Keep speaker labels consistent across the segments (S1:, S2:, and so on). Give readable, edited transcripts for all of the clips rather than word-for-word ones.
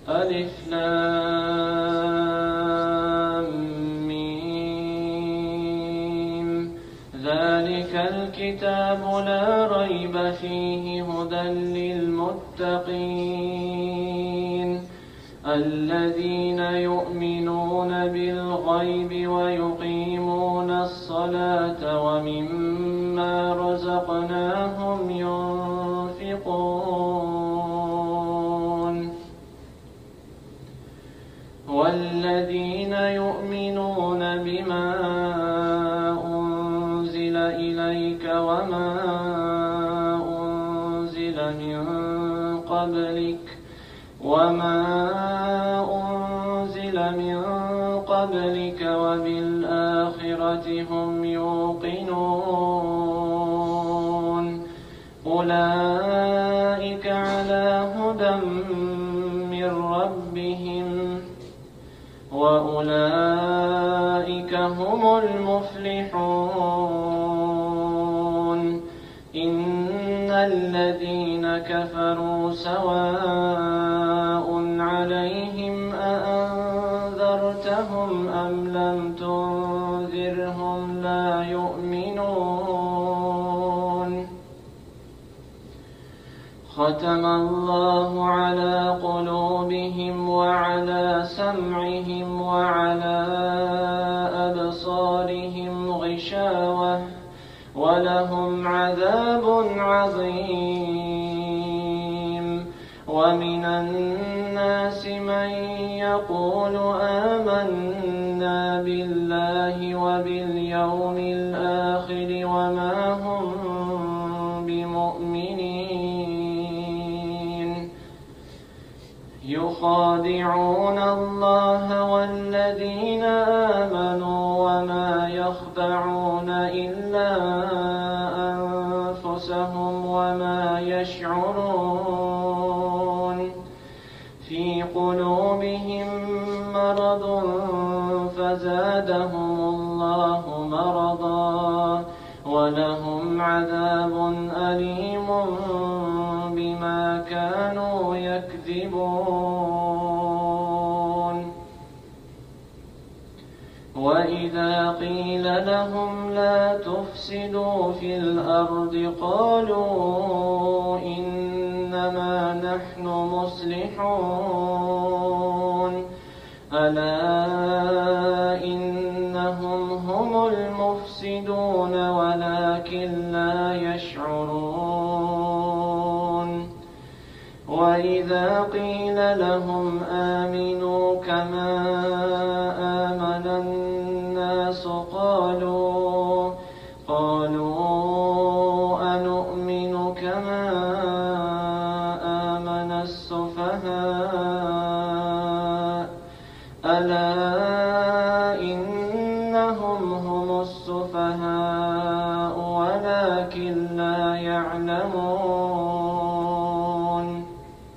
S1: ألف لام ميم. ذلك الكتاب لا ريب فيه هدى للمتقين الذين يؤمنون بالغيب ويقيمون الصلاة ومما رزقناهم ينفقون والذين يؤمنون بما أنزل إليك وما أنزل من قبلك وبالآخرة هم يوقنون أولئك على هدى من ربهم وأولئك هم المفلحون إن الذين كفروا سواء عليهم أأنذرتهم أم لم تنذرهم لا يؤمنون ختم الله على قلوبهم وعلى سمعهم وعلى أبصارهم غشاوة ولهم عذاب عظيم ومن الناس من يقول آمنا بالله وباليوم الآخر وما هم بمؤمنين يخادعون الله والذين آمنوا وما يخدعون إلا أنفسهم وما يشعرون في قلوبهم مرض فزادهم الله مرضا ولهم عذاب أليم بما كانوا يكذبون وإذا قيل لهم لا تفسدوا في الأرض قالوا إنما نحن مصلحون ألا إنهم هم المفسدون ولكن لا يشعرون وإذا قيل لهم آمنوا كما آمن الناس قالوا أنؤمن كما آمن السفهاء ألا إنهم هم السفهاء ولكن لا يعلمون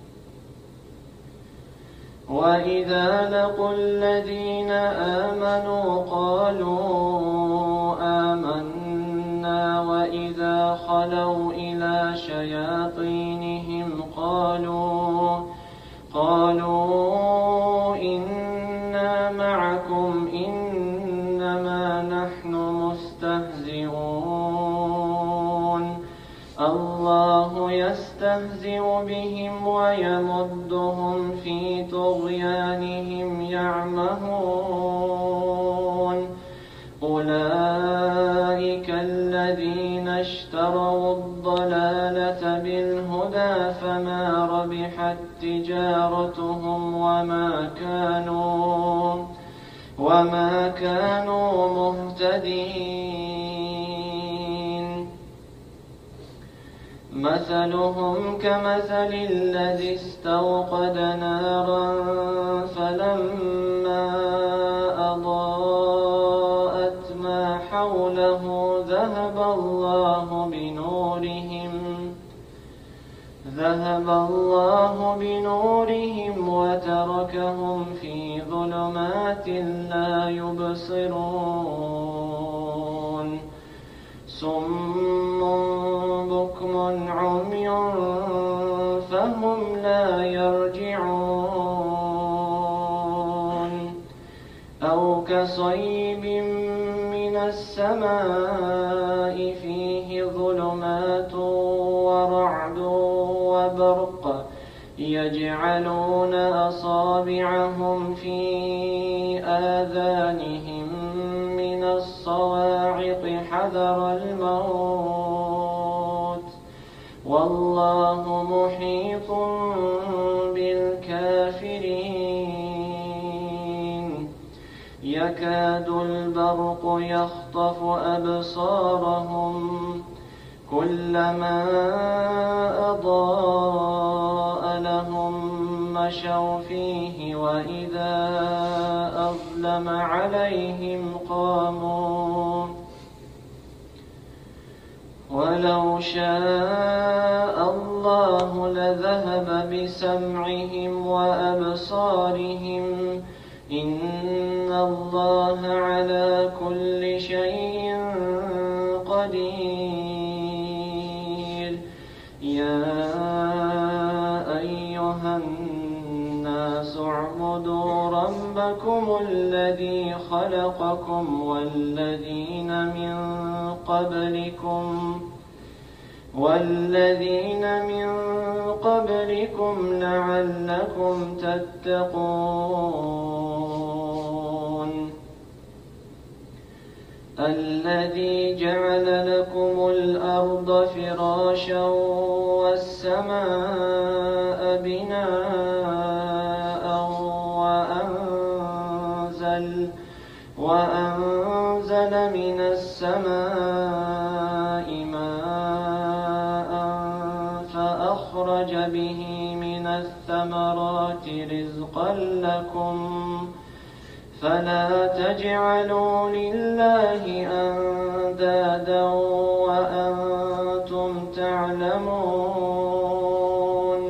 S1: وإذا لقوا الذين آمنوا قالوا آمنا وإذا خلوا إلى شياطينهم قالوا إنا معكم إنما نحن مستهزئون الله يستهزئ بهم ويمدهم في طغيانهم يعمهون أولئك الذين اشتروا الضلالة بالهدى فما ربحت تجارتهم وما كانوا مهتدين مثلهم كمثل الذي استوقد نارا فلما أضاءت ما حوله ذهب الله بنورهم وتركهم في ظلمات لا يبصرون صم بكم عمي فهم لا يرجعون أو كصيب من السماء فيه ظلمات ورعد وبرق يجعلون أصابعهم في آذانهم من الصواعق حذر الموت والله محيط بالكافرين يكاد البرق يخطف أبصارهم كلما أضاء لهم مشوا فيه وإذا أظلم عليهم قاموا ولو شاء الله لذهب بسمعهم وأبصارهم إن الله على كل شيء قدير يا أيها الناس اعبدوا ربكم الذي خلقكم والذين من قبلكم لعلكم تتقون الذي جعل لكم الأرض فراشا والسماء بناء وأنزل من السماء ماء فأخرج به من الثمرات رزقا لكم فلا تجعلوا لله أندادا وأنتم تعلمون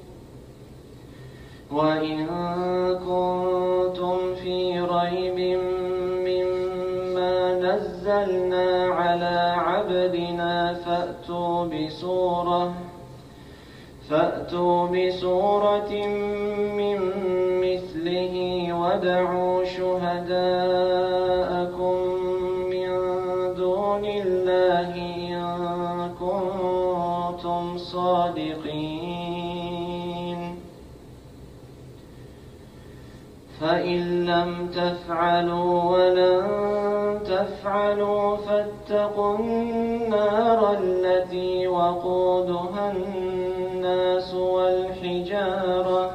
S1: وإن كنتم في ريب مما نزلنا على عبدنا فأتوا بسورة من مثله وادعوا شهداءكم من دون الله إن كنتم صادقين فإن لم تفعلوا ولن تفعلوا فاتقوا النار التي وقودها الناس والحجارة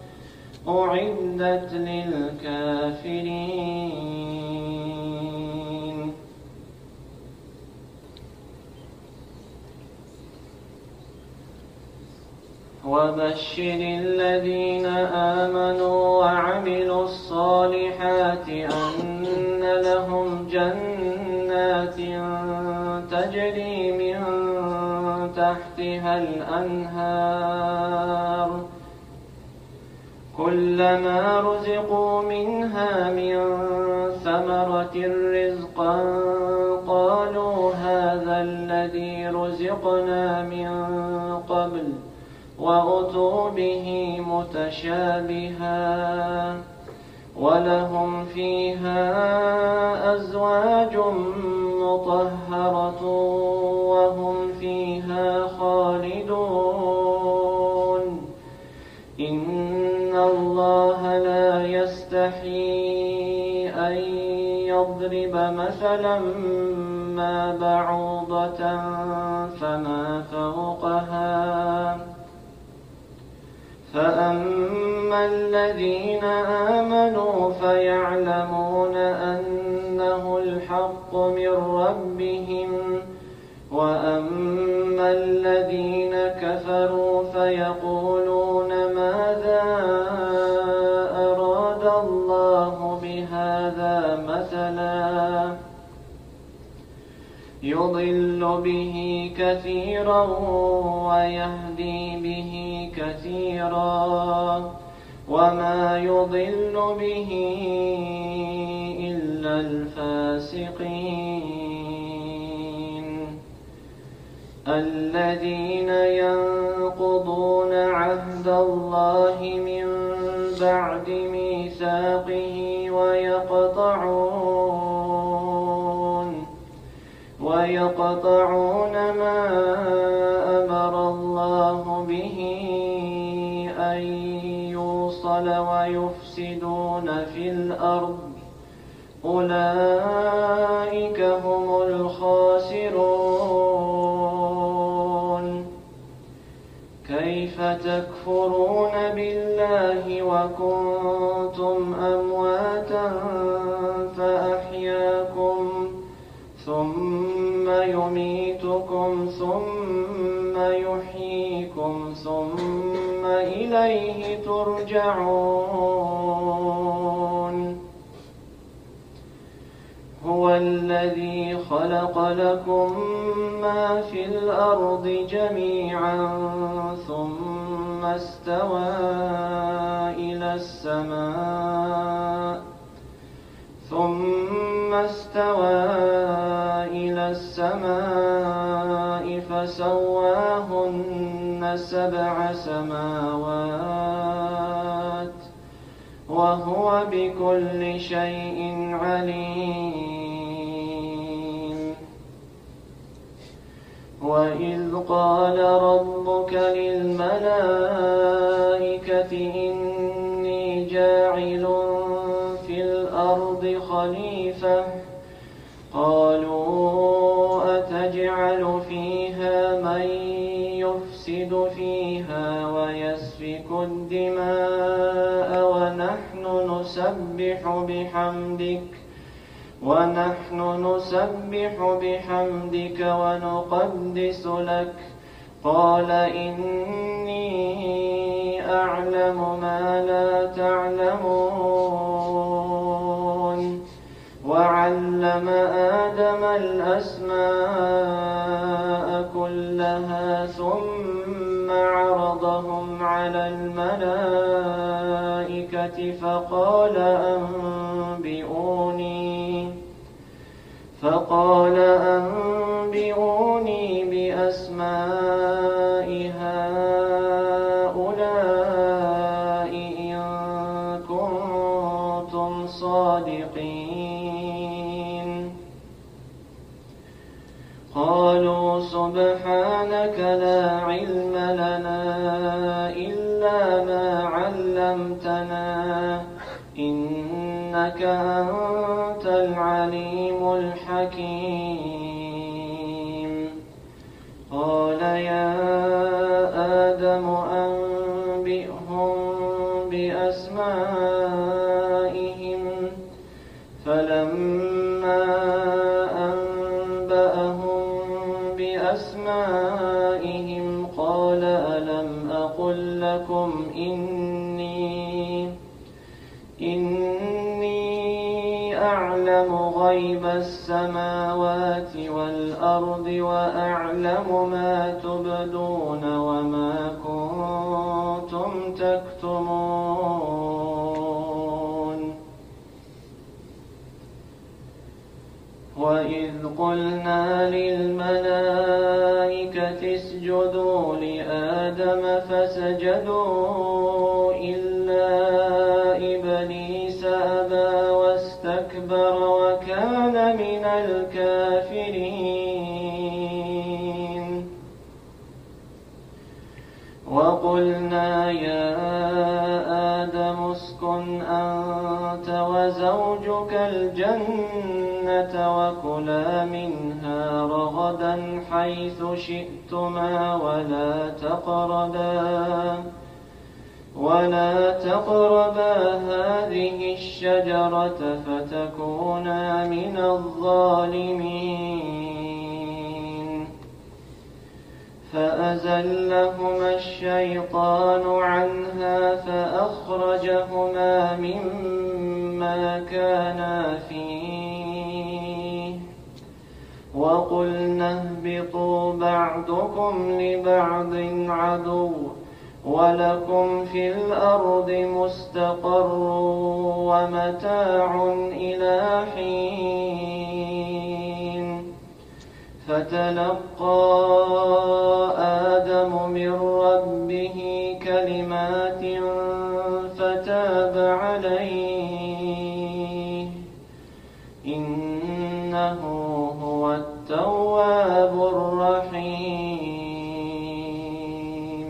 S1: أعدت للكافرين وبشر الذين آمنوا وعملوا الصالحات أن لهم جنات تجري من تحتها الأنهار كلما رزقوا منها من ثمرة رزقا قالوا هذا الذي رزقنا من قبل وأتوا به متشابها ولهم فيها أزواج مطهرة وهم فيها خالدون إن الله لا يستحيي أن يضرب مثلا ما بعوضة فما فوقها فأما الذين آمنوا فيعلمون أنه الحق من ربهم وأما الذين كفروا فيقولون ماذا أراد الله بهذا مثلا يضل به كثيرا ويهدي به كثيرا وما يضل به إلا الفاسقين الذين ينقضون عهد الله من بعد ميثاقه ويقطعون ما أمر الله به أن يوصل ويفسدون في الأرض أولئك هم الخاسرون. كيف تكفرون بالله وكنتم أمواتا فأحياكم ثم يميتكم ثم يحييكم ثم إليه ترجعون. هو الذي خلق لكم ما في الأرض جميعا ثم استوى إلى السماء فسواهن 7 سماوات وهو بكل شيء عليم. وإذ قال ربك للملائكة إني جاعل في الأرض خليفة قالوا أتجعل فيها من يفسد فيها ويسفك الدماء ونحن نسبح بحمدك ونقدس لك قال إني أعلم ما لا تعلمون. وعلم آدم الأسماء كلها ثم عرضهم على الملائكة فقال أنبئوني بأسماء هؤلاء إن كنتم صادقين. قالوا سبحانك لا علم لنا إلا ما علمتنا إنك أنت العليم الحكيم. قال يا آدم أنبئهم بأسمائهم فلما أنبأهم بأسمائهم قال ألم أقل لكم إني أعلم غيب السماوات والأرض وأعلم ما تبدون وما كنتم تكتمون. وإذ قلنا للملائكة اسجدوا لآدم فسجدوا إلا إبليس أبى واستكبر وكان من الكافرين. وقلنا يا آدم اسكن أنت وزوجك الجنة وكلا منها رغدا حيث شئتما ولا تقربا هذه الشجرة فتكونا من الظالمين. فأزلهما الشيطان عنها فأخرجهما مما كانا فيه وقلنا اهبطوا بعضكم لبعض عدو ولكم في الأرض مستقر ومتاع إلى حين. فتلقى آدم من ربه كلمات كلمات فتاب عليه إنه هو التواب الرحيم.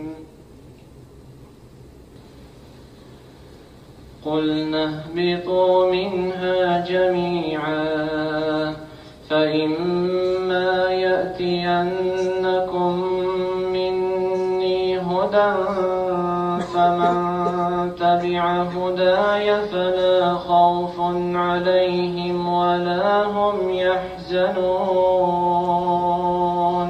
S1: قلنا اهبطوا منها جميعا فإما يأتينكم مني هدى فمن تبع هداي فلا خوف عليهم ولا هم يحزنون.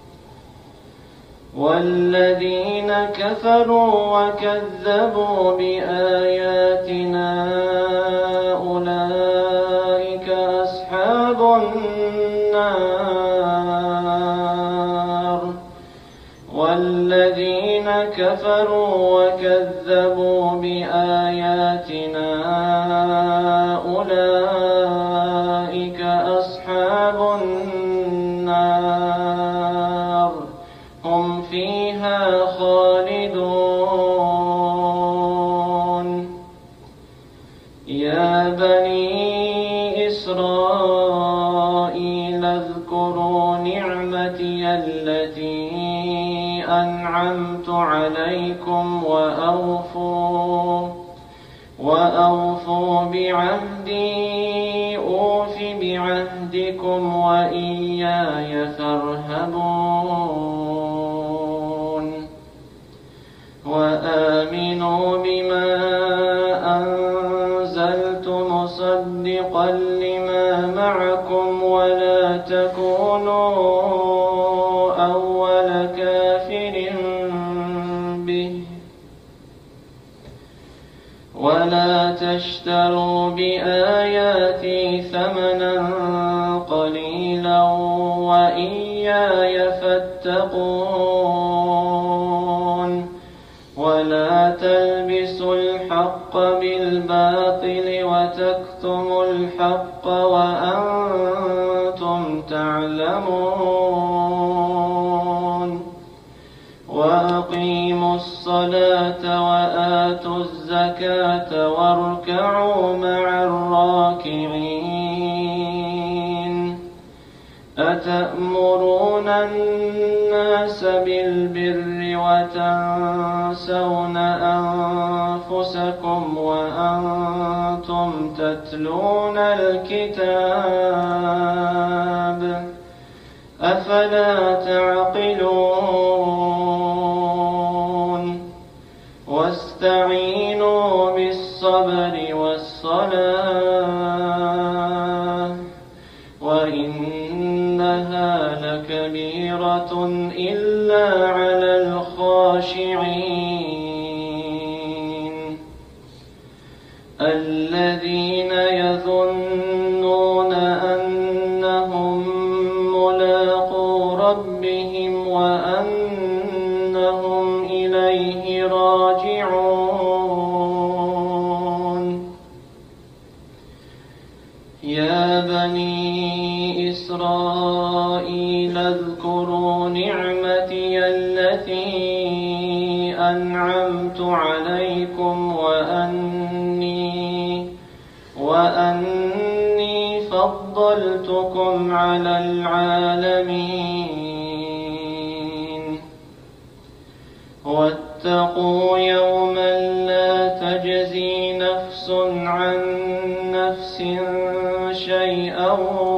S1: والذين كفروا وكذبوا بآياتنا أولئك أصحاب النار. والذين كفروا وكذبوا بآياتنا أولئك أصحاب النار هم فيها خالدون. يا بني إسرائيل اذكروا نعمتي التي أنعمت عليكم وأوفوا بعهدي أوف بعهدكم وإياي فارهبون. وآمنوا بما أنزلت مصدقا لما معكم ولا تكونوا أول كافر به ولا تشتروا بآياتي ثمنا قليلا وإياي فاتقون. ولا تلبسوا الحق بالباطل وتكتموا الحق وأنتم تعلمون. وأقيموا الصلاة وآتوا الزكاة واركعوا مع الراكعين. أتأمرون الناس بالبر وتنسون أنفسكم وأنتم تتلون الكتاب أفلا تعقلون. واستعينوا بالصبر والصلاة وإنها لكبيرة إلا على الخاشعين الذين يظنون أنهم ملاقو ربهم وأنهم إليه راجعون. يا بني إسرائيل اذكروا نعمتي التي أنعمت عليكم وأني فضلتكم على العالمين. واتقوا يوما لا تجزي نفس عن نفس شيئا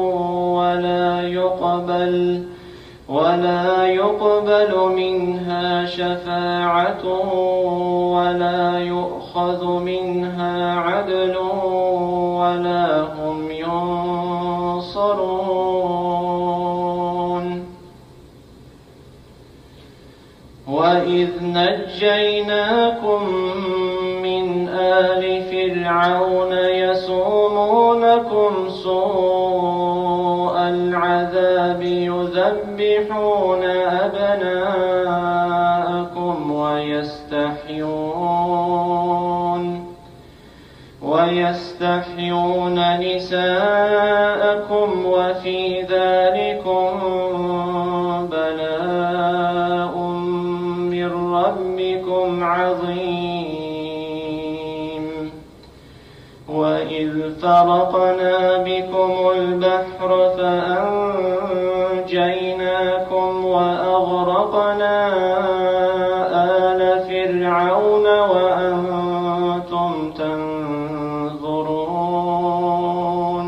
S1: ولا يقبل منها شفاعة ولا يؤخذ منها عدل ولا هم ينصرون. وإذ نجيناكم من آل فرعون يسومونكم سوء العذاب يذبحون أبناءكم ويستحيون نساءكم وفي ذلكم بلاء من ربكم عظيم. وإذ فرقنا بكم البحر فأنجيناكم وأغرقنا آل فرعون وأنتم تنظرون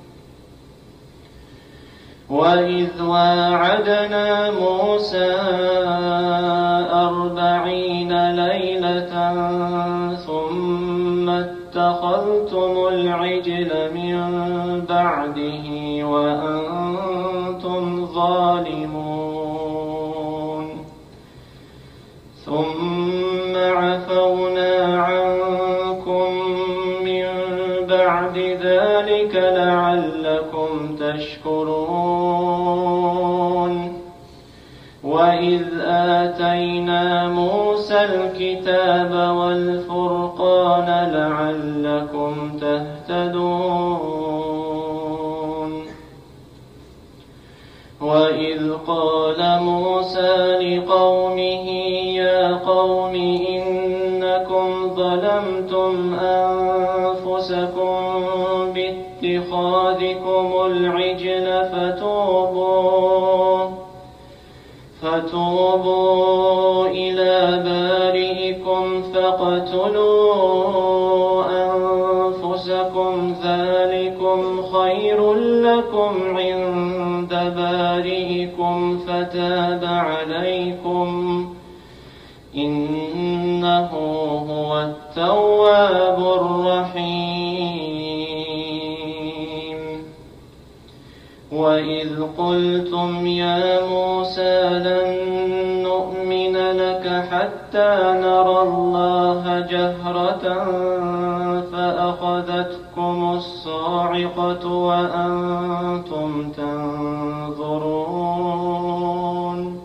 S1: وإذ واعدنا موسى 40 ليلة ثم اتخذتم العجل من بعده وأنتم ظالمون ثم عفونا عنكم من بعد ذلك لعلكم تشكرون وإذ آتينا موسى الكتاب والفرقان لعلكم تهتدون وإذ قال موسى لقومه يا قوم إنكم ظلمتم أنفسكم باتخاذكم العجل فتوبوا إلى بارئكم فاقتلوا أنفسكم ذلكم خير لكم عند بارئكم فتاب عليكم إنه هو التواب الرحيم وإذ قلتم يا موسى لن نؤمن لك حتى نرى الله جهرة فأخذتكم الصاعقة وأنتم تنظرون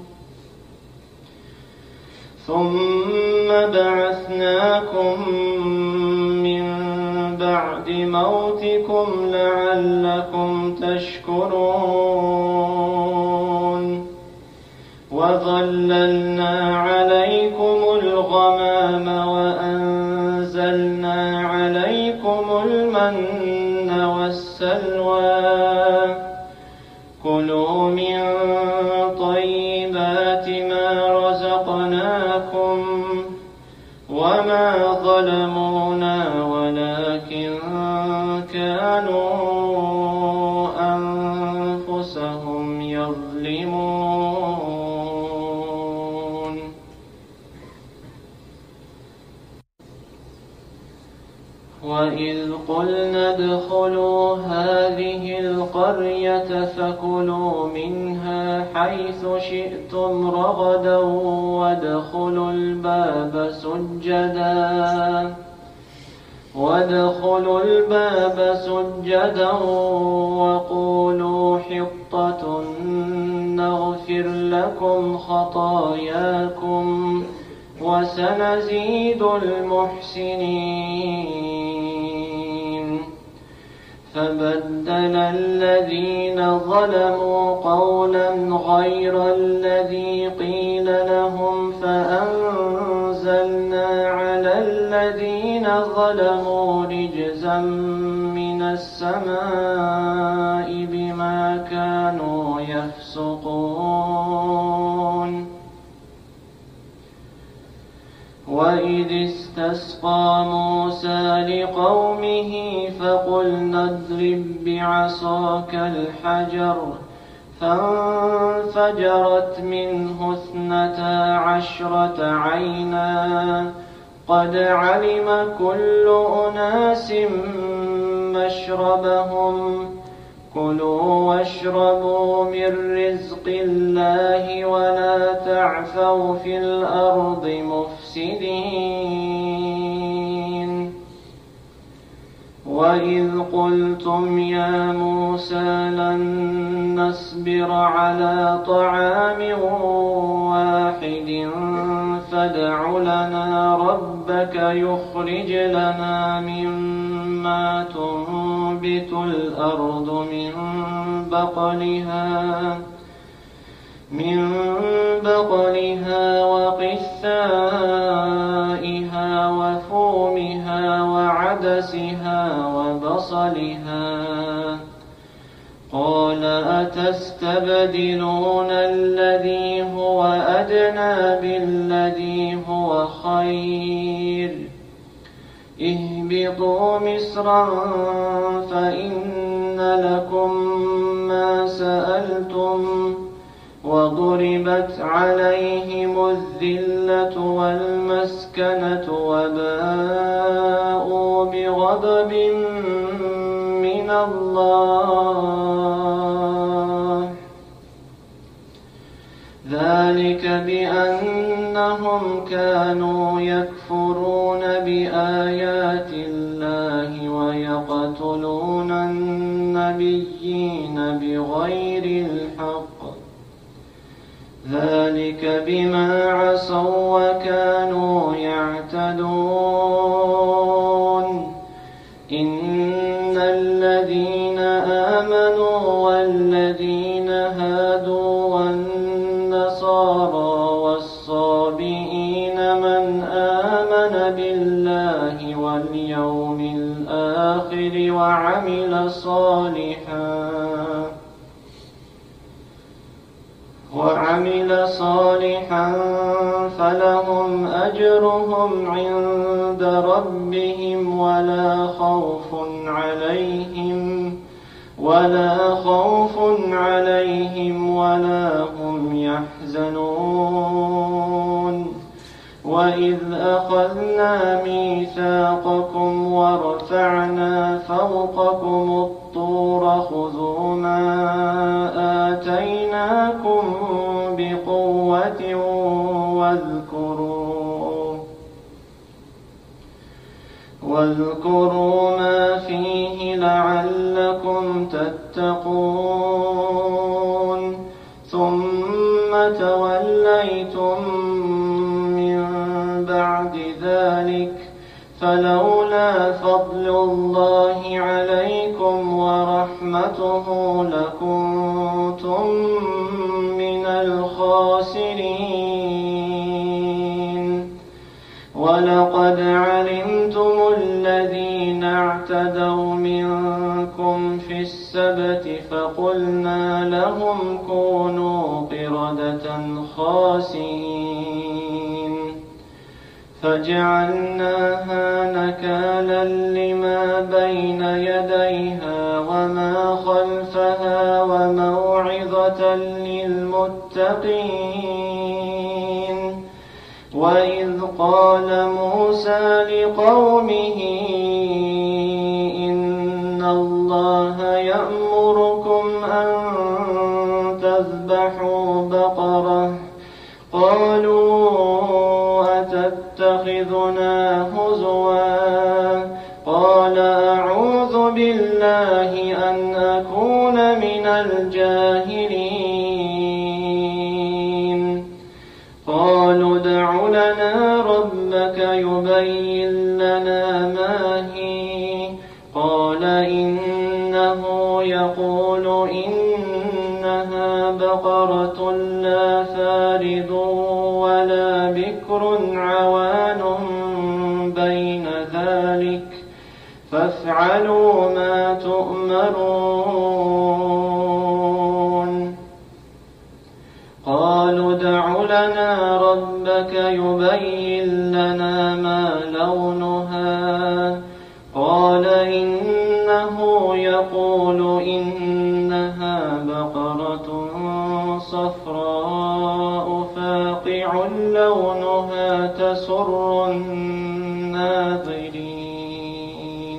S1: ثم بعثناكم من بعد موتكم لعلكم تشكرون وظللنا عليكم الغمام وأنزلنا عليكم المن والسلوى كلوا من طيبات ما رزقناكم وما ظلمونا ولكن كانوا أنفسهم يظلمون وإذ قلنا ادخلوا هذه القرية فكلوا منها حيث شئتم رغدا وادخلوا الباب سجدا وقولوا حطة نغفر لكم خطاياكم وسنزيد المحسنين فبدل الذين ظلموا قولا غير الذي قيل لهم فأنزلنا على الذين ظلموا رجزا من السماء بما كانوا يفسقون وإذ استسقى موسى لقومه فقلنا اضرب بعصاك الحجر فانفجرت منه 12 عينا قد علم كل أناس مشربهم كلوا واشربوا من رزق الله ولا تعثوا في الأرض مفسدين وإذ قلتم يا موسى لن نصبر على طعام واحد فادع لنا ربك يخرج لنا مما تنبت الأرض من بقلها وقثائها وفومها وعدسها وبصلها قال أتستبدلون الذي هو أدنى بالذي هو خير اهبطوا مصرا فإن لكم ما سألتم وضربت عليهم الذلة والمسكنة وباءوا بغضب من الله ذلك بأنهم كانوا يكفرون بآيات الله ويقتلون النبيين بغير الحق ذلك بما عصوا وكانوا يعتدون إن الذين آمنوا والذين هادوا والنصارى والصابئين من آمن بالله واليوم الآخر وعمل صالحا فلهم أجرهم عند ربهم ولا خوف عليهم ولا هم يحزنون وإذ أخذنا ميثاقكم ورفعنا فوقكم الطور خذوا ما آتيناكم بقوة واذكروا ما فيه لعلكم تتقون ثم توليتم من بعد ذلك فلولا فضل الله عليكم ورحمته لكنتم من الخاسرين ولقد علمتم الذين اعتدوا منكم في السبت فقلنا لهم كونوا قردة خاسئين فجعلناها نكالا لما بين يديها وما خلفها وموعظة للمتقين وإذ قال موسى لقومه إن الله يأمركم أن تذبحوا بقرة قالوا أتتخذنا هزوا قال أعوذ بالله أن أكون من الجاهلين قالوا ادع لنا ربك يبين لنا ما هي قال إنه يقول إنها بقرة لا فارض ولا بكر عوان بين ذلك فافعلوا ما تؤمرون قالوا ادع لنا ربك يبين لنا ما لونها قال إنه يقول إنها بقرة صفراء فاقع لونها تسر الناظرين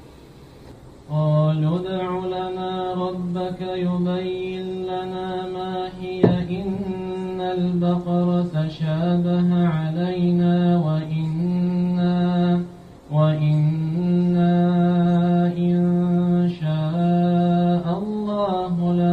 S1: قالوا ادع لنا ربك يبين لنا ما هي إن البقرة شابه علينا وإنا إن شاء الله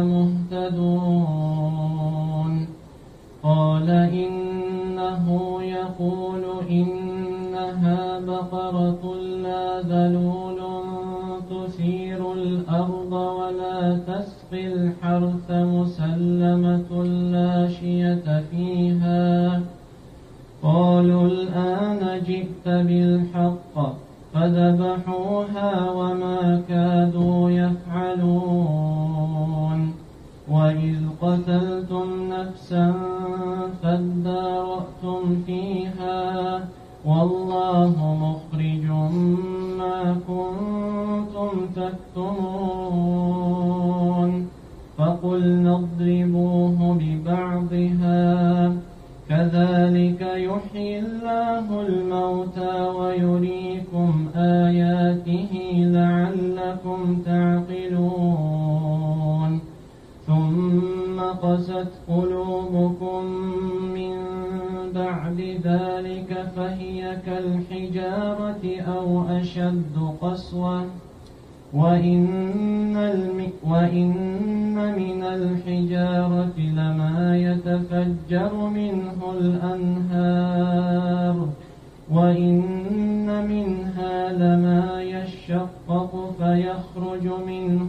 S1: لمهتدون قال إنه يقول إنها بقرة لا ذلول تثير الأرض ولا تسقي الحرث مسلمة لا شية فيها قالوا الآن جئت بالحق فذبحوها وما كادوا يفعلون وإذ قتلتم نفسا فادارأتم فيها والله مخرج ما كنتم تكتمون فقلنا اضربوه ببعضها كذلك يحيي الله الموتى ويريكم آياته لعلكم تعقلون ثم قست قلوبكم من بعد ذلك فهي كالحجارة أو أشد قسوة وإن من الحجارة لما يتفجر منه الأنهار وإن منها لما يشقق فيخرج منه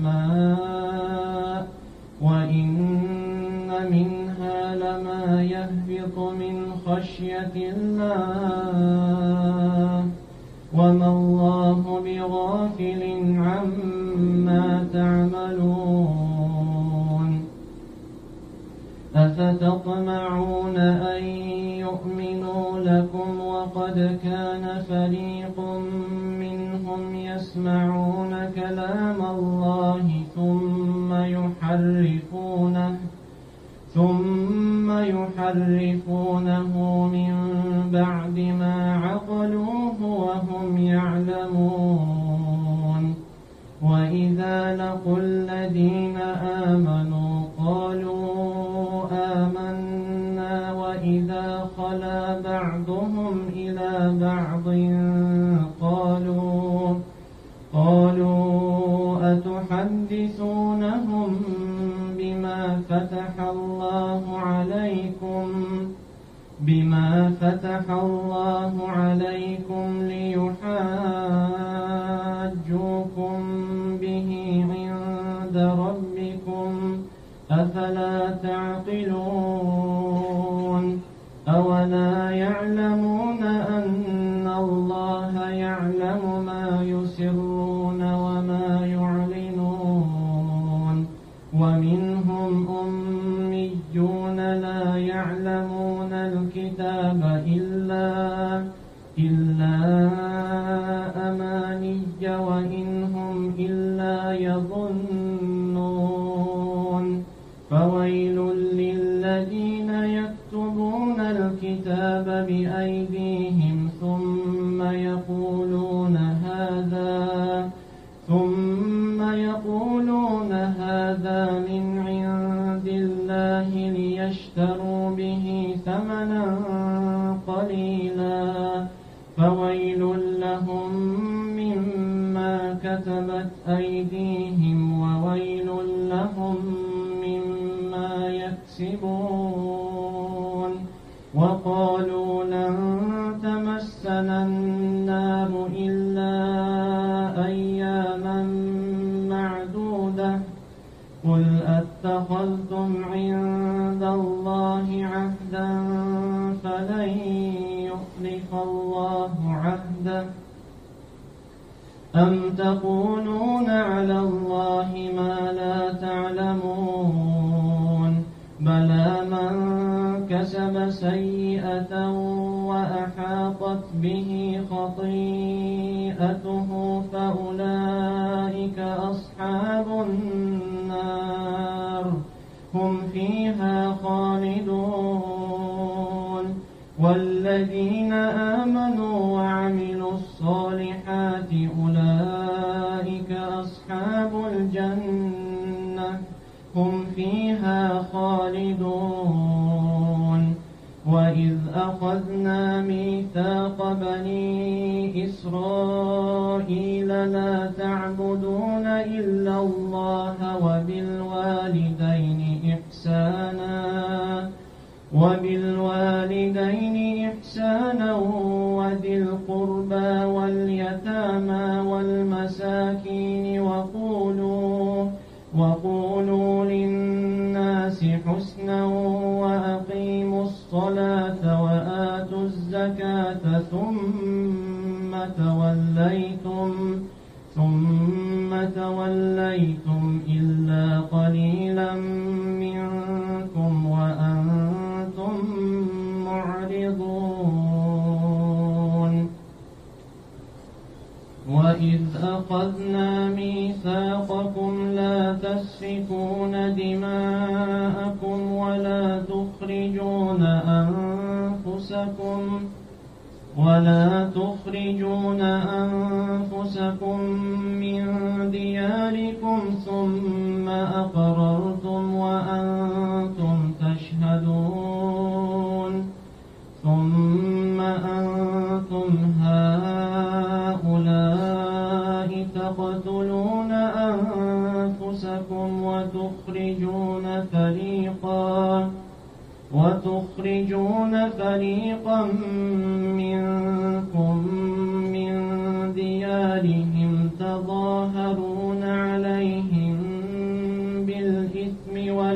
S1: الماء وإن منها لما يهبط من خشية الله وما الله بغافل عما تعملون أفتطمعون أن يؤمنوا لكم وقد كان فريق منهم يسمعون كلام الله ثم يحرفونه من بعد ما عقلوه وهم يعلمون وإذا لقوا الذين آمنوا قالوا آمنا وإذا خلا بعضهم إلى بعض قالوا أتحدثونهم بما فتح الله عليكم ليحاجوكم به عند ربكم أفلا تعقلون أولا يعلمون أن الله يعلم ما يسرون وما يعلنون ومنهم أميون لا يعلمون الكتاب إلا أماني وإن هم إلا يظنون فويل للذين يكتبون الكتاب بأيديهم ثم يقولون هذا من عند الله ليشتروا به ثمنا قليلا فويل لهم مما كتبت أيديهم وويل لهم مما يكسبون وقالوا لن تمسنا النار إلا أياما معدودة قل أتخذتم عند الله عهدا فلن يخلف الله عهده أم تقولون على الله ما لا تعلمون بلى من كسب سيئة وأحاطت به خطيئته فأولئك أصحاب النار هم فيها خالدون والذين آمنوا وعملوا الصالحات أولئك أصحاب الجنة هم فيها خالدون وإذ أخذنا ميثاق بني إسرائيل لا تعبدون إلا الله وبالوالدين إحسانا وذي القربى واليتامى والمساكين وقولوا للناس حسنا وأقيموا الصلاة وآتوا الزكاة ثم ثم توليتم إلا قليلا منكم وأنتم معرضون وإذ أخذنا ميثاقكم لا تسفكون دماءكم ولا تخرجون أنفسكم من دياركم ثم أقررتم وأنتم تشهدون ثم أنتم هؤلاء تقتلون أنفسكم وتخرجون فريقا منكم من ديارهم تظاهرون عليهم بالإثم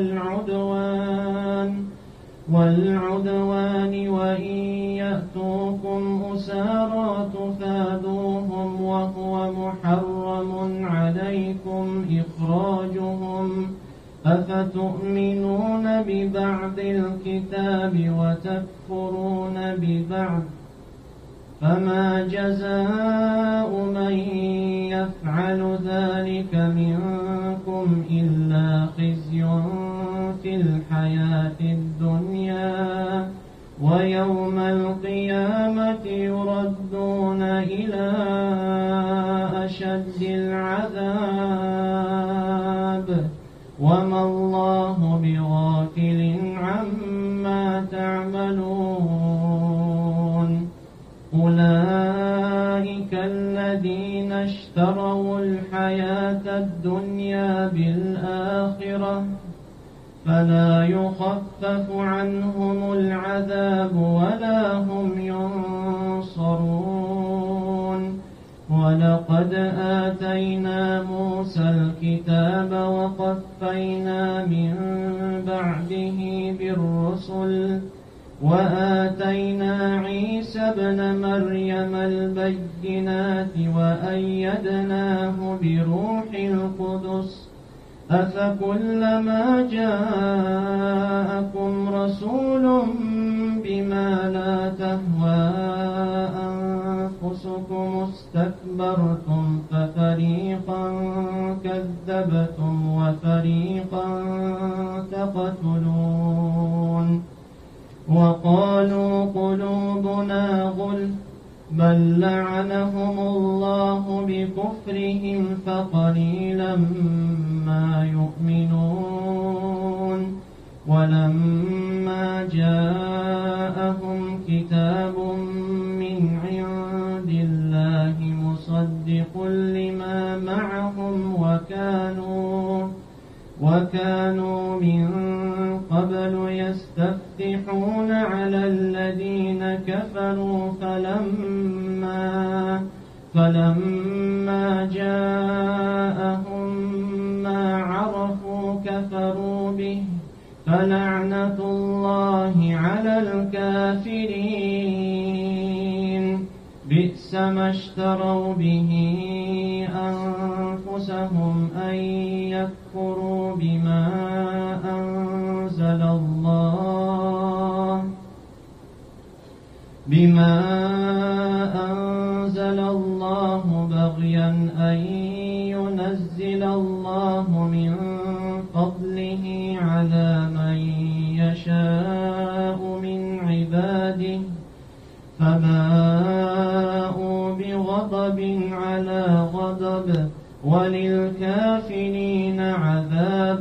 S1: والعدوان وإن يأتوكم أسارى تفادوهم وهو محرم عليكم إخراجهم أفتؤمنون ببعض الكتاب وتكفرون ببعض فما جزاء من يفعل ذلك منكم إلا خزي في الحياة الدنيا ويوم القيامة يردون إلى أشد العذاب وما الله بغافل عما تعملون أولئك الذين اشتروا الحياة الدنيا بالآخرة فلا يخفف عنهم العذاب ولا هم ينصرون ولقد آتينا موسى الكتاب وقفينا من بعده بالرسل وآتينا عيسى ابن مريم البينات وأيدناه بروح القدس أفكلما جاءكم رسول بما لا تهوى أنفسكم استكبرتم ففريقا كذبتم وفريقا تقتلون وقالوا قلوبنا غلف بل لعنهم الله بكفرهم فقليلا ما يؤمنون ولما جاءهم كتاب من عند الله مصدق لما معهم وكانوا من قبل يستفتحون على الذين كفروا فلما جاءهم ما عرفوا كفروا به فلعنة الله على الكافرين بئس ما اشتروا به أنفسهم أن يكفروا بما أنزل الله بغيا أن ينزل الله من فضله على من يشاء من عباده فباءوا بغضب على غضب وللكافرين عذاب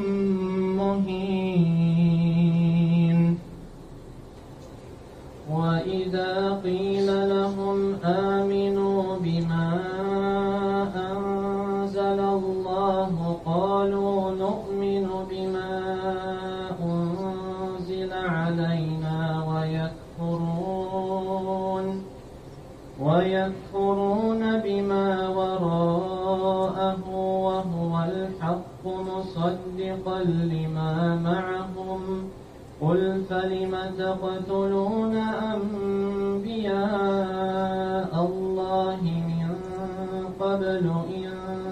S1: مهين وإذا قيل لهم آمنوا بما أنزل الله قالوا نؤمن بما أنزل علينا ويكفرون بما وراءه وهو الحق مصدقا لما معهم قل فلم تقتلون أنبياء الله قبل إن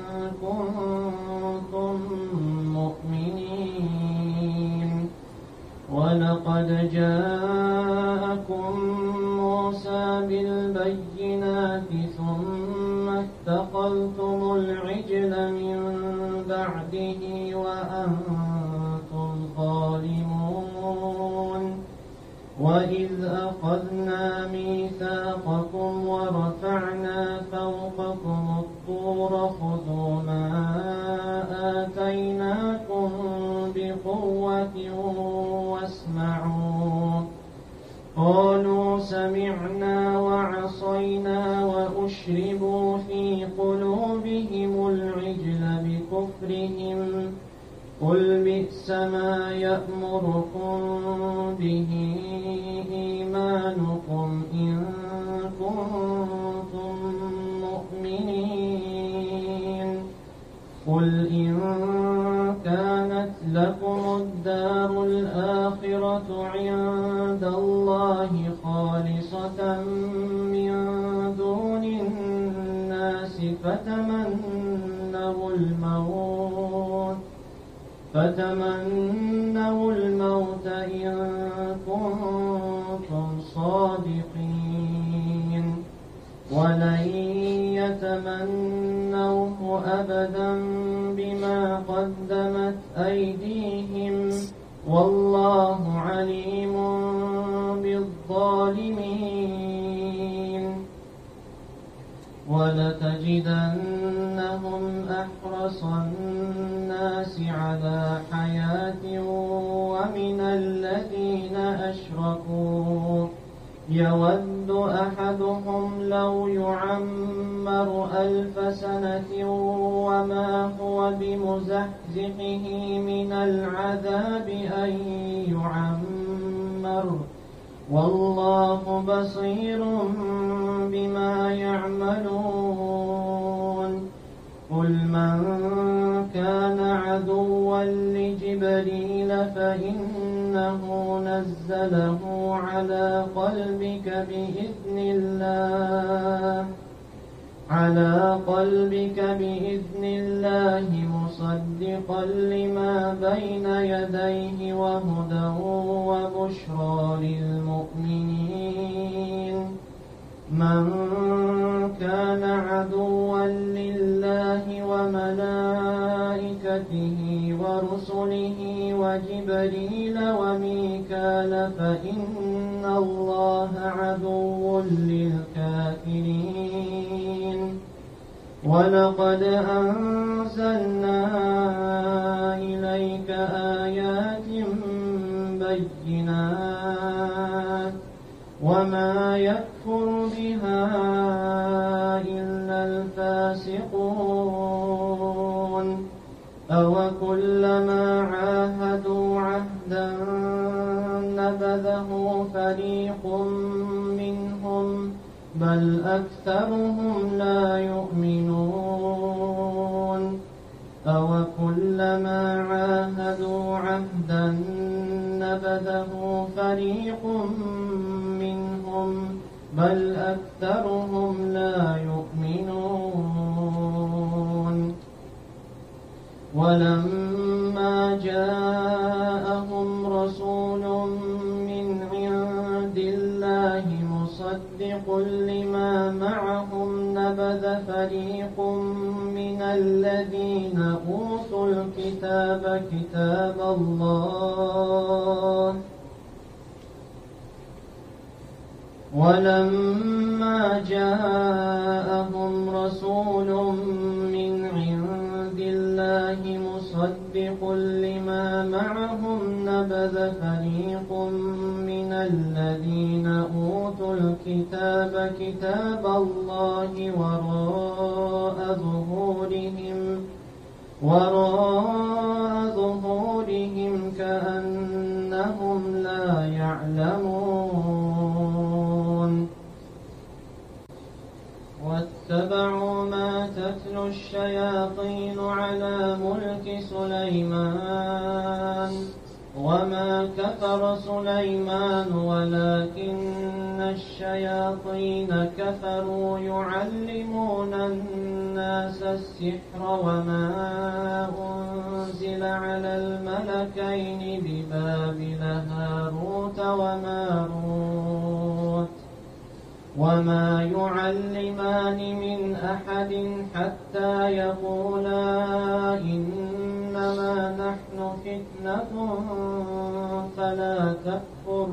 S1: كنتم مؤمنين ولقد جاءكم موسى بالبينات ثم اتخذتم العجل من بعده وأنتم ظالمون وإذ أخذنا ميثاقكم ورفعنا فوقكم الطور خذوا ما آتيناكم بقوة واسمعوا قالوا سمعنا وعصينا وأشربوا في قلوبهم العجل بكفرهم قل بئس ما يأمركم به إيمانكم إن كنتم مؤمنين قل إن كانت لكم الدار الآخرة عند الله خالصة من دون الناس فتمنوا الموت إن كنتم صادقين ولن يتمنوه أبدا بما قدمت أيديهم والله عليم بالظالمين ولتجدنهم أحرص الناس على حياة ومن الذين أشركوا يود أحدهم لو يعمر 1000 سنة وما هو بمزحزحه من العذاب أن يعمر والله بصير بما يعملون قل من كان عدوا لجبريل فإنه نزله على قلبك بإذن الله مصدقا لما بين يديه وهدى وبشرى للمؤمنين من كان عدوا لله وملائكته ورسله وجبريل وميكال فإن الله عدو للكافرين ولقد أنزلنا إليك آيات بينات وما يكفر بها إلا الفاسقون أوكلما عاهدوا عهدا نبذه فريق منهم بل أكثرهم لا يؤمنون أوكلما عاهدوا عهدا نبذه فريق منهم بل أكثرهم لا يؤمنون ولما جاءهم رسول من عند الله مصدق لما معهم نبذ فريق من الذين أوتوا الكتاب كتاب الله ولما جاءهم رسول من عند الله مصدق لما معهم نبذ فريق من الذين أوتوا الكتاب كتاب الله وراء ظهورهم كأنهم لا يعلمون واتبعوا ما تتلو الشياطين على ملك سليمان وما كفر سليمان ولكن الشياطين كفروا يعلمون الناس السحر وما أنزل على الملكين ببابل هاروت وماروت وما يعلمان من أحد حتى يقولا إنما نحن فتنة فلا تكفر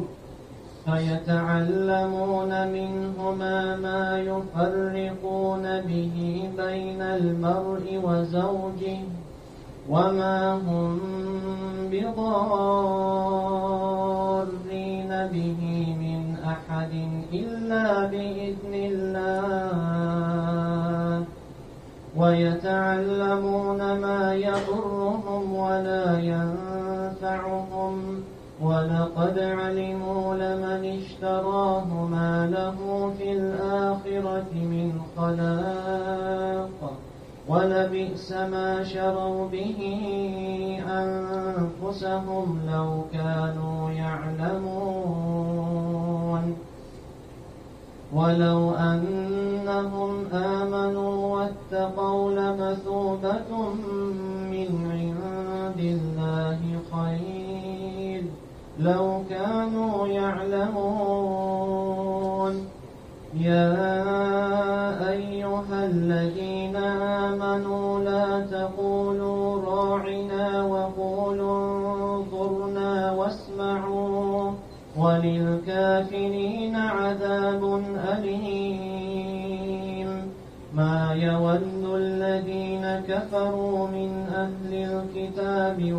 S1: فيتعلمون منهما ما يفرقون به بين المرء وزوجه وما هم بضارين به من أحد إلا بإذن الله ويتعلمون ما يضرهم ولا ينفعهم ولقد علموا لمن اشتراه ما له في الآخرة من خلاق ولبئس ما شروا به أنفسهم لو كانوا يعلمون ولو أنهم آمنوا واتقوا لمثوبة من عند الله خير لو كانوا يعلمون يا أيها الذين آمنوا لا تقولوا راعنا وقولوا انظرنا واسمعوا وللكافرين عذاب أليم ما يود الذين كفروا من أهل الكتاب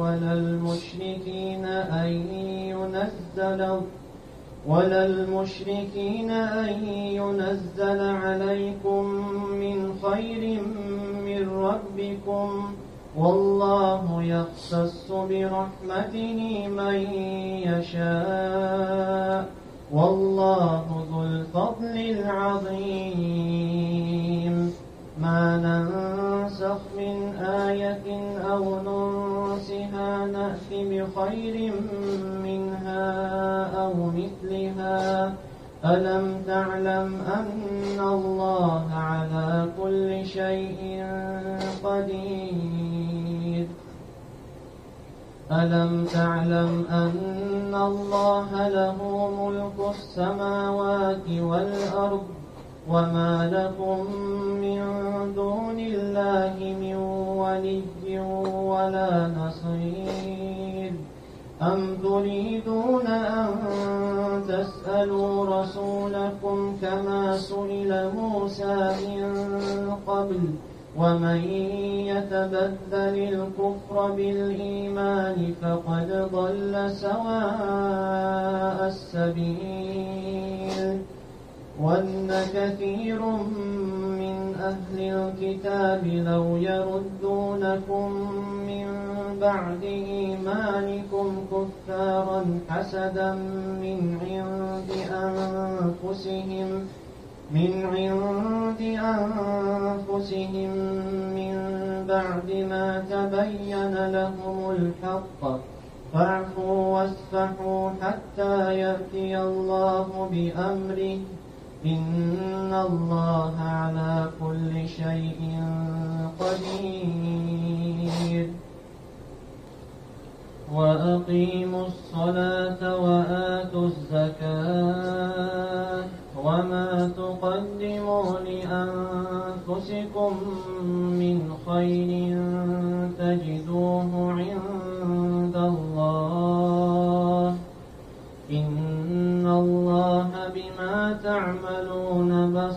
S1: ولا المشركين أن ينزل عليكم من خير من ربكم والله يختص برحمته من يشاء والله ذو الفضل العظيم ما ننسخ من آية أو ننسها نأت بخير منها أو مثلها ألم تعلم أن الله على كل شيء قدير ألم تعلم أن الله له ملك السماوات والأرض وما لكم من دون الله من ولي ولا نصير أم تريدون أن تسألوا رسولكم كما سئل موسى من قبل ومن يتبدل الكفر بالإيمان فقد ضل سواء السبيل وَإِنَّ كَثِيرٌ من أهل الكتاب لو يردونكم من بعد إيمانكم كفارا حسدا من عند أنفسهم من بعد ما تبين لهم الحق فاعفوا واصفحوا حتى يأتي الله بأمره إن الله على كل شيء قدير وأقيموا الصلاة وآتوا الزكاة وما تقدموا لأنفسكم من خير تجدوه عند الله إن الله بما تعملون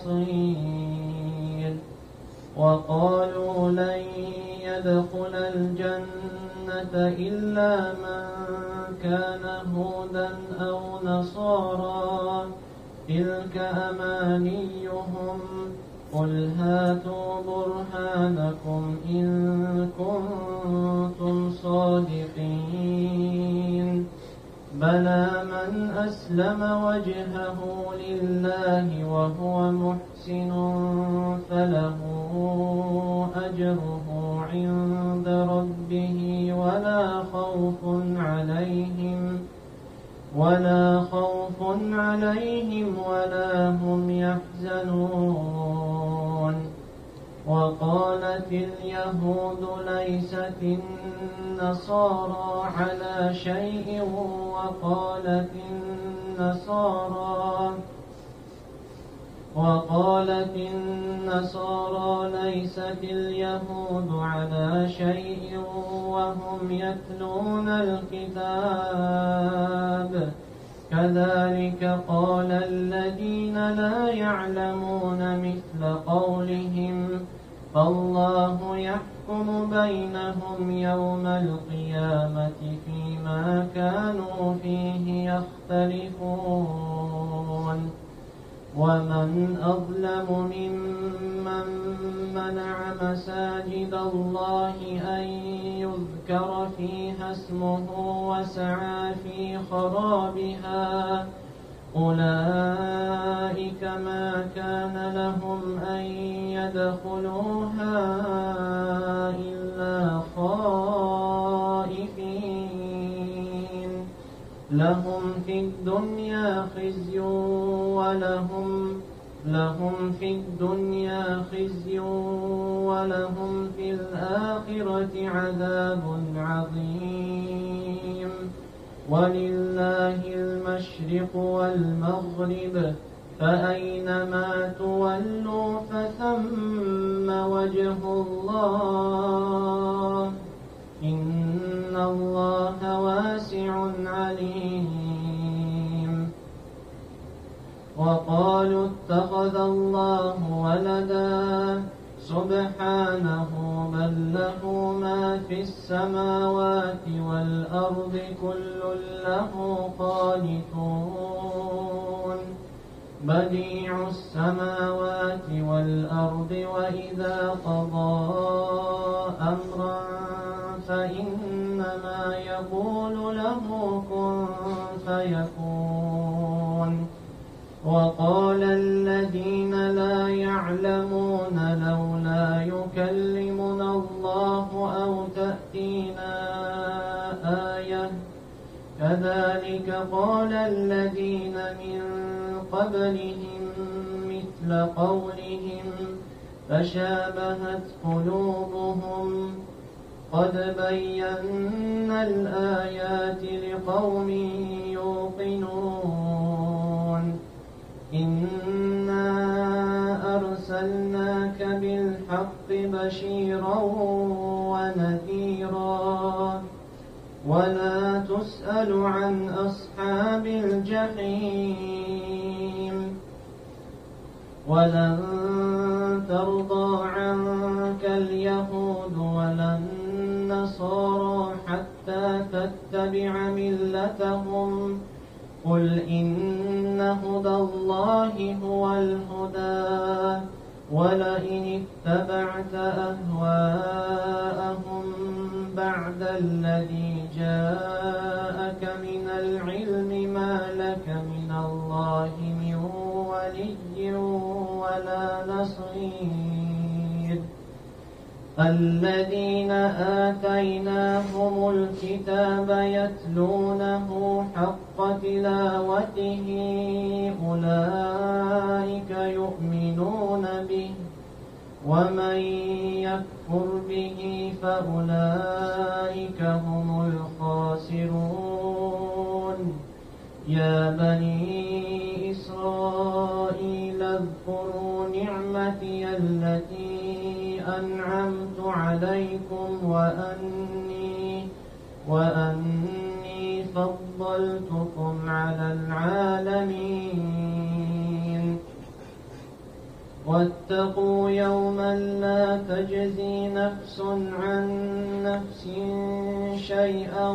S1: بصير وقالوا لن يدخل الجنة إلا من كان هودا أو نصارى تلك أمانيهم قل هاتوا برهانكم إن كنتم صادقين بلى من أسلم وجهه لله وهو محسن فله أجره عند ربه ولا خوف خوف عليهم ولا هم يحزنون وقالت اليهود ليست النصارى على شيء وقالت النصارى ليست اليهود على شيء وهم يتلون الكتاب كذلك قال الذين لا يعلمون مثل قولهم فالله يحكم بينهم يوم القيامة فيما كانوا فيه يختلفون ومن أظلم ممن منع مساجد الله أن يذكر فيها اسمه وسعى في خرابها أولئك ما كان لهم أن يدخلوها إلا خائفين لهم في الدنيا خزي ولهم في الآخرة عذاب عظيم ولله المشرق والمغرب فأينما تولوا فثم وجه الله إن الله واسع عليم وقالوا اتخذ الله ولدا سبحانه بل له ما في السماوات والأرض كل له قانتون بديع السماوات والأرض وإذا قضى أمرا فإنما يقول له كن فيكون وقال الذين لا يعلمون لولا يكلمنا الله أو تأتينا آية كذلك قال الذين من قبلهم مثل قولهم فشابهت قلوبهم قد بينا الآيات لقوم يوقنون إنا أرسلناك بالحق بشيرا ونذيرا ولا تسأل عن أصحاب الجحيم ولن ترضى عنك اليهود ولا النصارى حتى تتبع ملتهم قل إن هدى الله هو الهدى ولئن اتبعت أهواءهم بعد الذي جاءك من العلم ما لك من الله من ولي ولا نصير الذين آتيناهم الكتاب يتلونه حق تلاوته أولئك يؤمنون به ومن يكفر به فأولئك هم الخاسرون يا بني إسرائيل اذكروا نعمتي التي أنعمت عليكم وأني فضلتكم على العالمين واتقوا يوما لا تجزي نفس عن نفس شيئا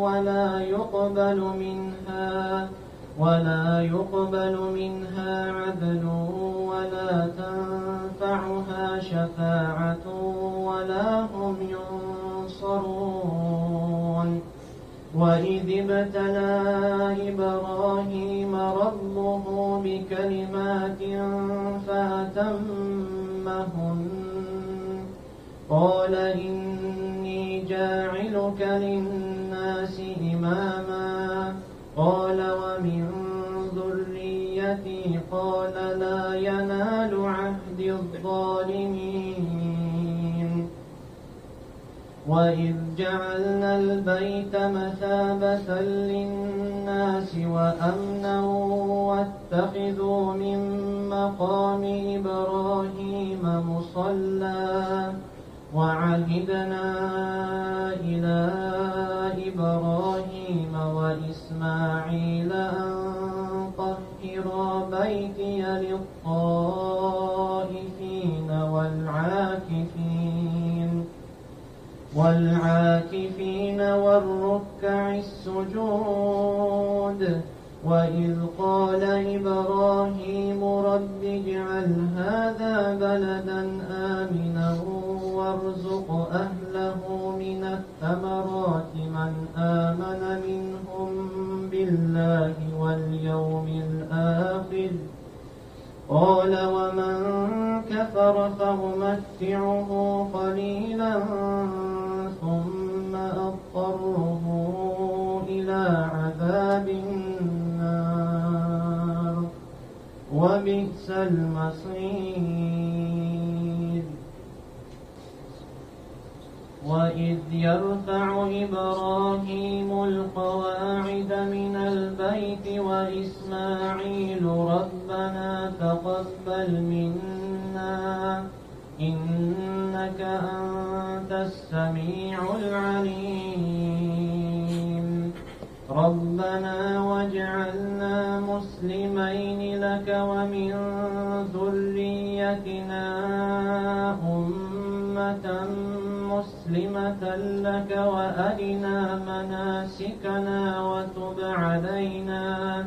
S1: ولا يقبل منها عدل ولا تنفعها شفاعة ولا هم ينصرون وإذ ابتلى إبراهيم ربه بكلمات فأتمهن قال إني جاعلك للناس إماما قال ومن الظالمين وإذ جعلنا البيت مثابة للناس وأمنا واتخذوا من مقام إبراهيم مصلى وعهدنا إلى إبراهيم وإسماعيل أن طهرا بيتي للطائفين والعاكفين والركع السجود وإذ قال إبراهيم رب اجعل هذا بلدا آمنا وارزق أهله من الثمرات من آمن منهم بالله واليوم الآخر قال ومن كفر فأمتعه قليلا ثم أضطره إلى عذاب النار وبئس المصير وإذ يرفع إبراهيم القواعد من البيت وإسماعيل ربنا تقبل منا إنك أنت السميع العليم ربنا واجعلنا مسلمين لك ومن ذريتنا أمة مسلمة لك وأرنا مناسكنا وتب علينا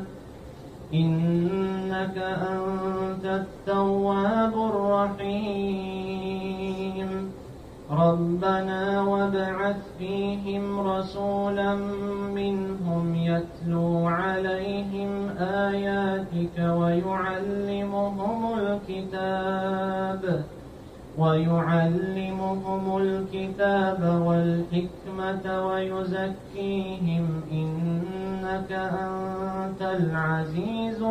S1: إنك أنت التواب الرحيم ربنا وابعث فيهم رسولا منهم يتلو عليهم آياتك ويعلمهم الكتاب والحكمة ويزكيهم إنك أنت العزيز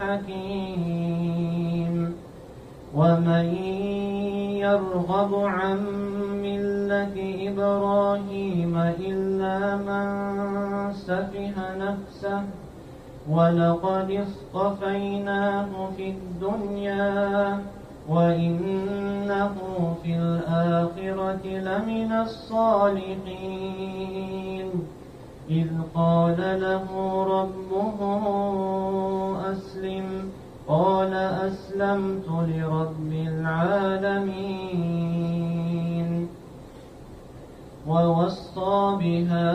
S1: الحكيم ومن يرغب عن ملة إبراهيم إلا من سفه نفسه ولقد اصطفيناه في الدنيا وإنه في الآخرة لمن الصالحين إذ قال له ربه أسلم قال أسلمت لرب العالمين ووصى بها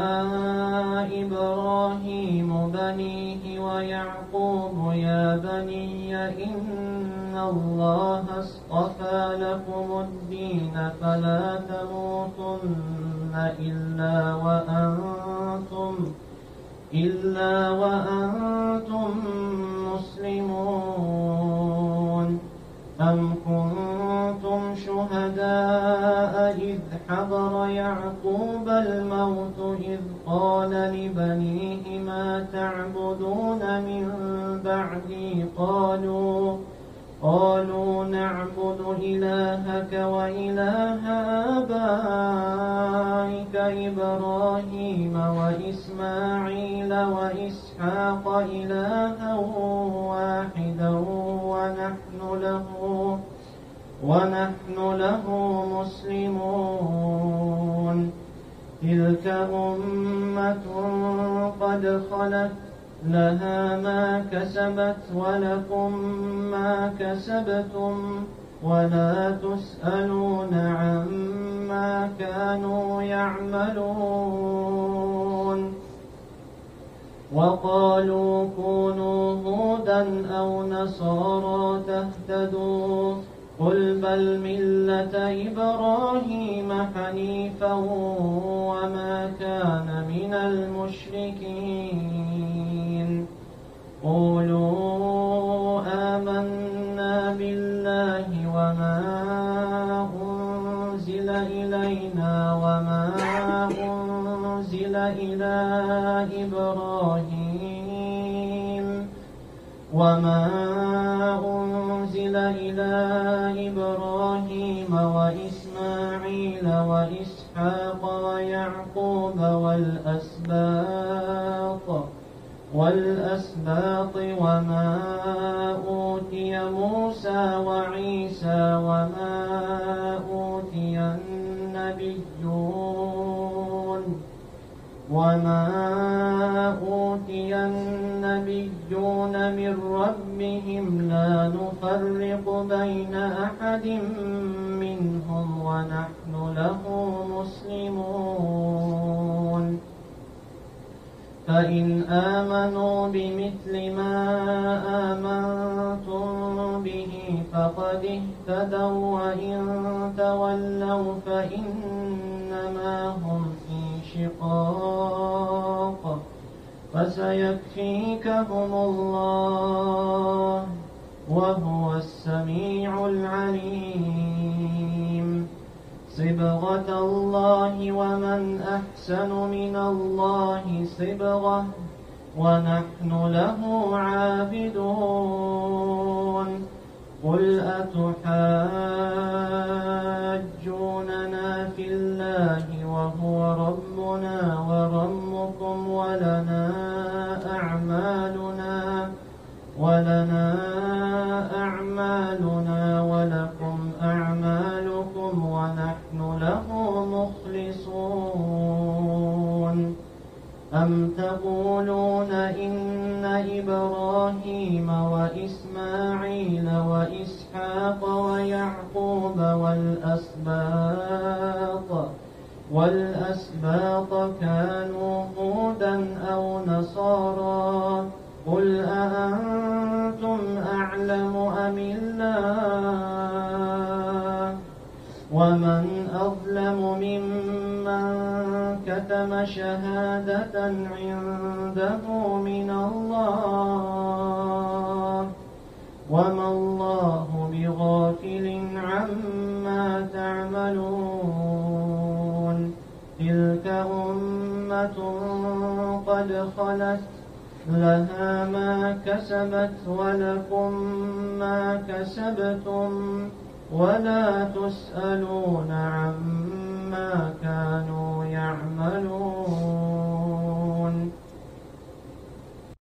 S1: إبراهيم بنيه ويعقوب يا بني إن الله اصطفى لكم الدين فلا تموتن إلا وأنتم مسلمون أم كنتم شهداء إذ حضر يعقوب الموت إذ قال لبنيه ما تعبدون من بعدي قالوا نعبد إلهك وإله آبائك إبراهيم وإسماعيل وإسحاق إلها واحدا ونحن له مسلمون تلك أمة قد خلت لها ما كسبت ولكم ما كسبتم ولا تسألون عما كانوا يعملون وقالوا كونوا هودا أو نصارى تهتدوا قل بل ملة إبراهيم حنيفا وما كان من المشركين قولوا آمنا بالله وما أنزل إلينا وما أنزل إلى إبراهيم إلى إبراهيم وإسماعيل وإسحاق ويعقوب والأسباط وما أوتي موسى وعيسى وما أوتي النبيون من ربهم لا نفرق بين أحد منهم ونحن له مسلمون فإن آمنوا بمثل ما آمنتم به فقد اهتدوا وإن تولوا فإنما هم في شقاق فسيكفيكهم الله وهو السميع العليم صبغة الله ومن أحسن من الله صبغة ونحن له عابدون قل أتحاجوننا في الله وهو ربنا وربكم ولنا أعمالنا ولكم أعمالكم ونحن له مخلصون أم تقولون إن إبراهيم وإسماعيل وإسحاق ويعقوب والأسباط كانوا هودا أو نصارى قل أأنتم أعلم أم الله ومن أظلم ممن كتم شهادة عنده من الله وما الله بغافل عما تعملون تلك أمة قد خلت لها ما كسبت ولكم ما كسبتم ولا تسألون عما كانوا يعملون